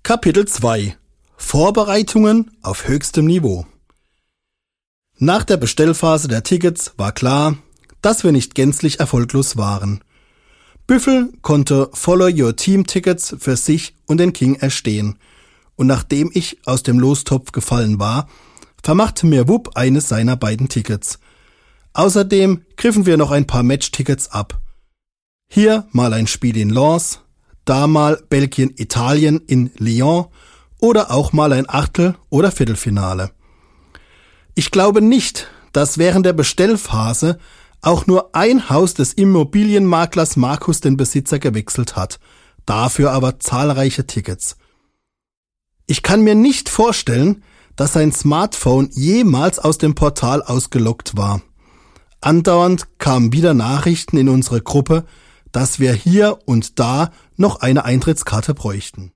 Kapitel 2 – Vorbereitungen auf höchstem Niveau. Nach der Bestellphase der Tickets war klar, dass wir nicht gänzlich erfolglos waren. Büffel konnte Follow-Your-Team-Tickets für sich und den King erstehen, und nachdem ich aus dem Lostopf gefallen war, vermachte mir Wupp eines seiner beiden Tickets. Außerdem griffen wir noch ein paar Match-Tickets ab. Hier mal ein Spiel in Lens, da mal Belgien-Italien in Lyon oder auch mal ein Achtel- oder Viertelfinale. Ich glaube nicht, dass während der Bestellphase auch nur ein Haus des Immobilienmaklers Markus den Besitzer gewechselt hat, dafür aber zahlreiche Tickets. Ich kann mir nicht vorstellen, dass sein Smartphone jemals aus dem Portal ausgeloggt war. Andauernd kamen wieder Nachrichten in unsere Gruppe, dass wir hier und da noch eine Eintrittskarte bräuchten.